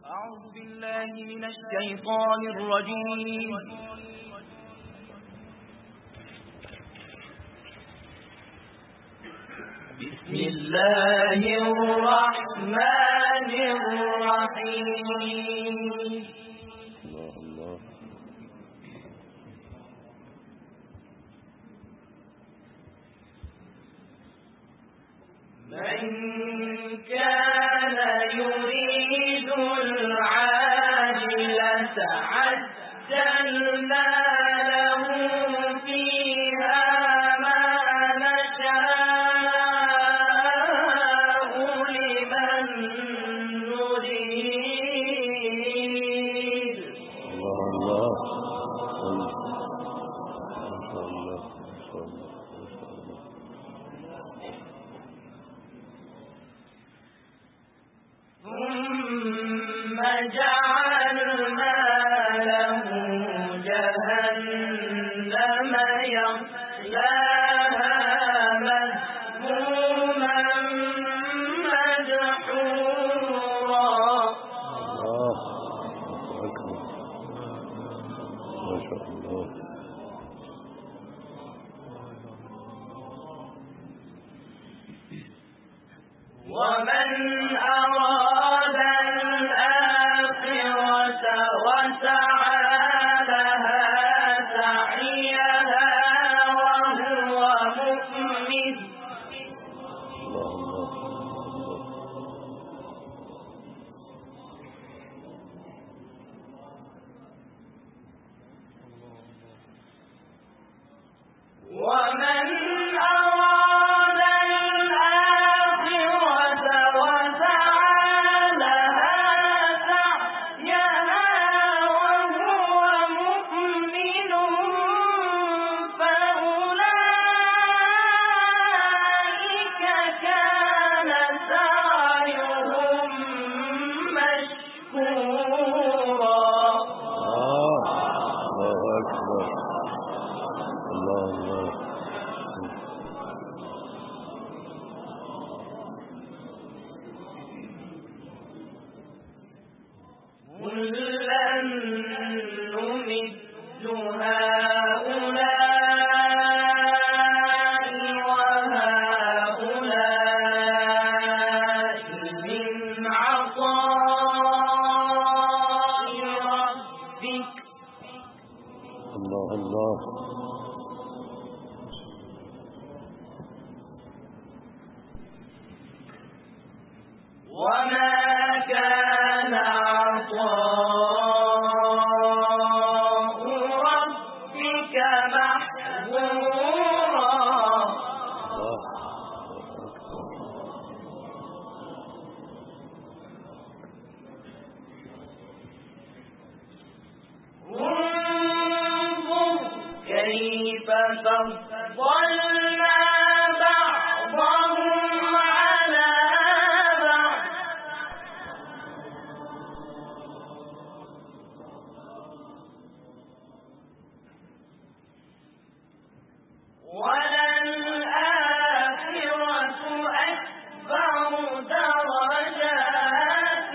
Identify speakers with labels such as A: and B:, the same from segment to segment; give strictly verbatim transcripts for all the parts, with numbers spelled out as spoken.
A: أعوذ بالله من الشيطان الرجيم. بسم الله الرحمن الرحيم.
B: الله الله.
A: من كان يريد العاجلة عجلنا له فيها ما نشاء لمن نريد.
B: الله الله.
A: ثم جعلنا له جهنم يصلاها مذموما مدحورا.
B: الله أكبر. ما شاء الله.
A: ومن أراد الآخرة وسعى لها سعيها وهو مؤمن
B: الله
A: ومن أراد الآخرة وسعى لها سعيها وهو مؤمن فأولئك كان سعيهم مشكورا.
B: آه الله أكبر. الله الله.
A: كلا نمد هؤلاء وهؤلاء من عطاء ربك
B: الله الله.
A: وما كان عطاء ربك محظورا.
B: الله
A: انظر كيف فضلنا بعضهم على بعض وللآخرة أكبر درجات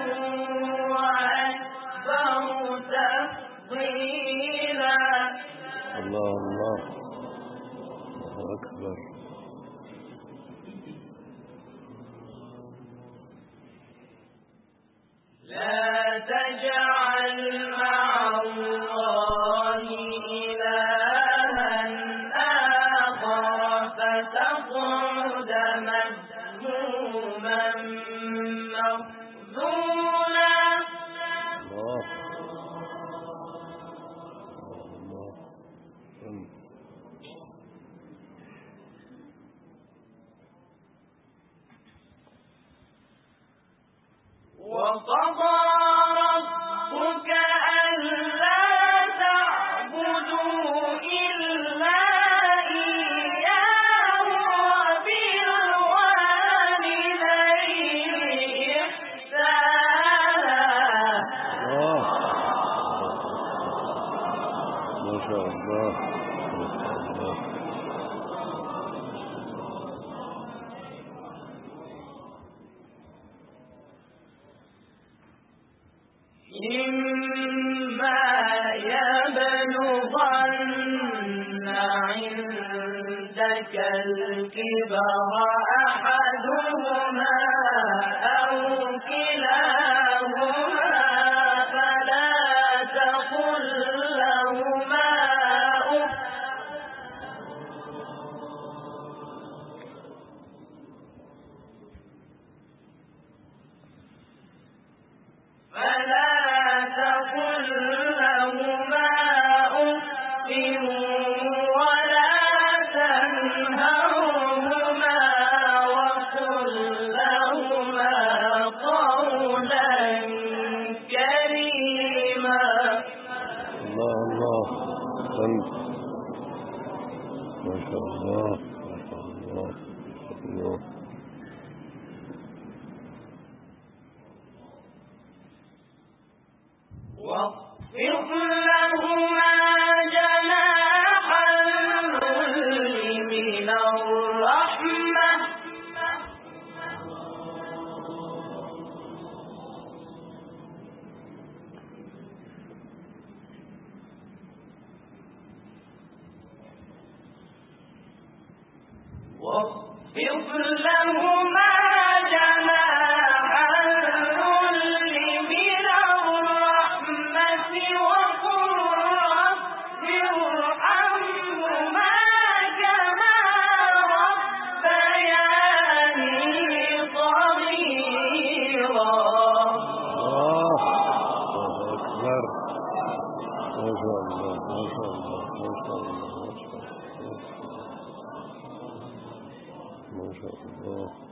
A: وأكبر تفضيلا.
B: الله الله. الله أكبر.
A: لا تجعل مع الله إلها آخر فتقعد مذموما مخذولا.
B: الله الله.
A: وقضى إما يبلغن عندك الكبر أحدهما أو كلاهما فلا تقل لهما أف فلا تقل لهما أف ولا تنهرهما وقل لهما قولا كريما.
B: الله الله أحسنت ما شاء الله ما شاء الله ما شاء الله.
A: واخفض لهما جناح الذل من الرحمة واخفض لهما جناح الذل من الرحمة وقل رب ارحمهما كما ربياني صغيرا.
B: الله أكبر ما شاء الله ما شاء الله ما شاء الله ما شاء الله ما شاء الله.